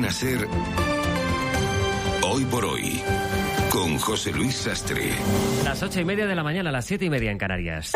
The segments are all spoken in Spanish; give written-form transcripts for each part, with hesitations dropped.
a ser Hoy por Hoy, con José Luis Sastre. Las 8:30 de la mañana, las 7:30 en Canarias.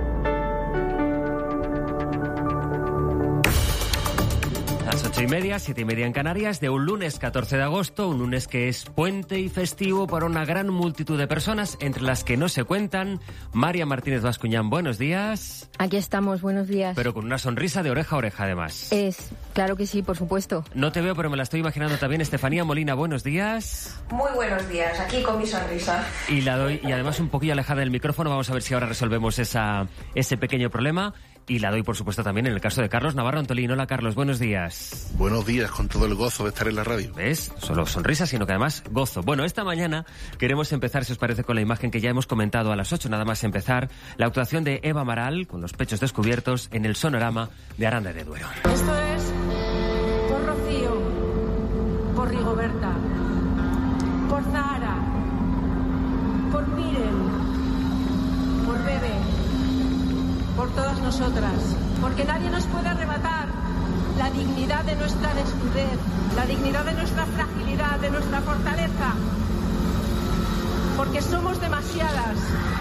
Las 8:30, 7:30 en Canarias, de un lunes 14 de agosto, un lunes que es puente y festivo para una gran multitud de personas, entre las que no se cuentan. María Martínez Bascuñán, buenos días. Aquí estamos, buenos días. Pero con una sonrisa de oreja a oreja, además. Claro que sí, por supuesto. No te veo, pero me la estoy imaginando también. Estefanía Molina, buenos días. Muy buenos días, aquí con mi sonrisa. Y la doy, y además un poquillo alejada del micrófono, vamos a ver si ahora resolvemos ese pequeño problema. Y la doy, por supuesto, también en el caso de Carlos Navarro Antolín. Hola, Carlos, buenos días. Buenos días, con todo el gozo de estar en la radio. ¿Ves? Solo sonrisas, sino que además gozo. Bueno, esta mañana queremos empezar, si os parece, con la imagen que ya hemos comentado a las 8, nada más empezar, la actuación de Eva Amaral, con los pechos descubiertos, en el Sonorama de Aranda de Duero. Esto es por Rocío, por Rigoberta, por Zahara, por Miren, por Bebe, por todas nosotras, porque nadie nos puede arrebatar la dignidad de nuestra desnudez, la dignidad de nuestra fragilidad, de nuestra fortaleza, porque somos demasiadas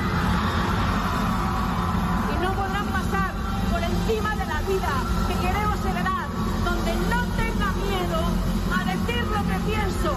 y no podrán pasar por encima de la vida que queremos heredar, donde no tenga miedo a decir lo que pienso.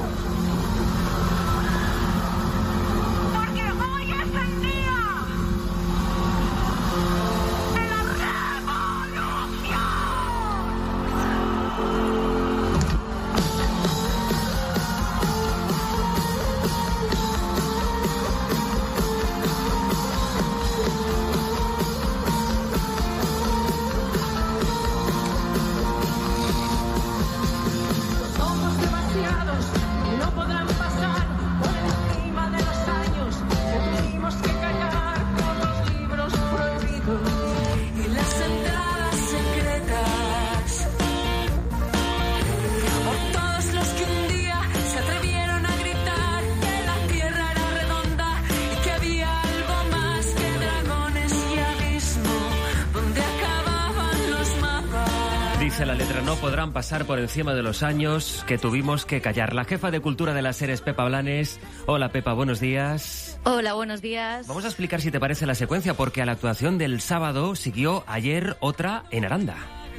Dice la letra, no podrán pasar por encima de los años que tuvimos que callar. La jefa de Cultura de la SER es Pepa Blanes. Hola, Pepa, buenos días. Hola, buenos días. Vamos a explicar, si te parece, la secuencia, porque a la actuación del sábado siguió ayer otra en Aranda.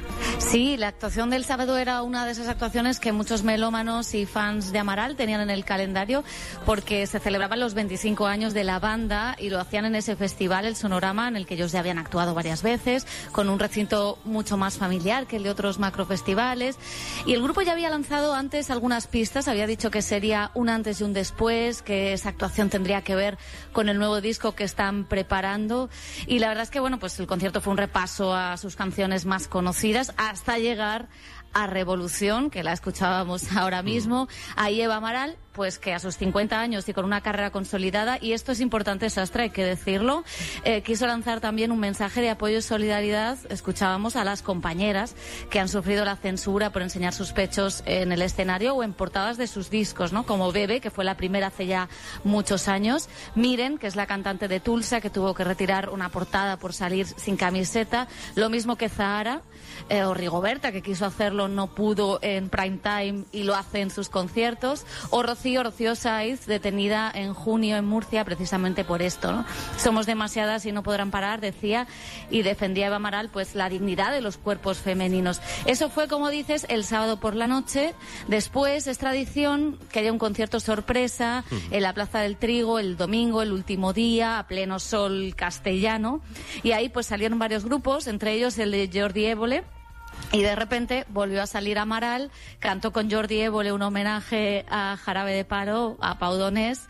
Sí, la actuación del sábado era una de esas actuaciones que muchos melómanos y fans de Amaral tenían en el calendario, porque se celebraban los 25 años de la banda y lo hacían en ese festival, el Sonorama, en el que ellos ya habían actuado varias veces, con un recinto mucho más familiar que el de otros macrofestivales. Y el grupo ya había lanzado antes algunas pistas, había dicho que sería un antes y un después, que esa actuación tendría que ver con el nuevo disco que están preparando. Y la verdad es que, bueno, pues el concierto fue un repaso a sus canciones más conocidas, hasta llegar a Revolución, que la escuchábamos ahora mismo, a Eva Amaral, pues que a sus 50 años y con una carrera consolidada, y esto es importante, Sastre, hay que decirlo, quiso lanzar también un mensaje de apoyo y solidaridad. Escuchábamos a las compañeras que han sufrido la censura por enseñar sus pechos en el escenario o en portadas de sus discos, ¿no? Como Bebe, que fue la primera hace ya muchos años, Miren, que es la cantante de Tulsa, que tuvo que retirar una portada por salir sin camiseta, lo mismo que Zahara, o Rigoberta, que quiso hacerlo, no pudo en prime time y lo hace en sus conciertos, o Rocío Sáiz, detenida en junio en Murcia precisamente por esto, ¿no? Somos demasiadas y no podrán parar, decía, y defendía Eva Amaral pues la dignidad de los cuerpos femeninos. Eso fue, como dices, el sábado por la noche. Después es tradición que haya un concierto sorpresa en la Plaza del Trigo el domingo, el último día, a pleno sol castellano, y ahí pues salieron varios grupos, entre ellos el de Jordi Évole. Y de repente volvió a salir Amaral, cantó con Jordi Évole un homenaje a Jarabe de Palo, a Pau Donés,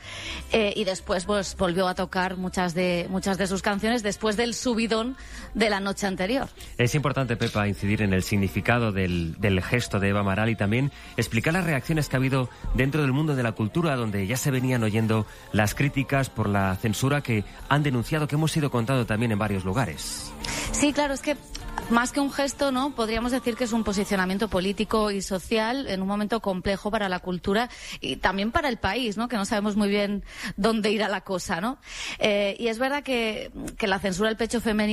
y después pues volvió a tocar muchas de sus canciones después del subidón de la noche anterior. Es importante, Pepa, incidir en el significado del gesto de Eva Amaral y también explicar las reacciones que ha habido dentro del mundo de la cultura, donde ya se venían oyendo las críticas por la censura que han denunciado, que hemos ido contando también en varios lugares. Sí, claro, es que más que un gesto, ¿no? Podríamos decir que es un posicionamiento político y social en un momento complejo para la cultura y también para el país, ¿no? Que no sabemos muy bien dónde irá la cosa, ¿no? Y es verdad que la censura del pecho femenino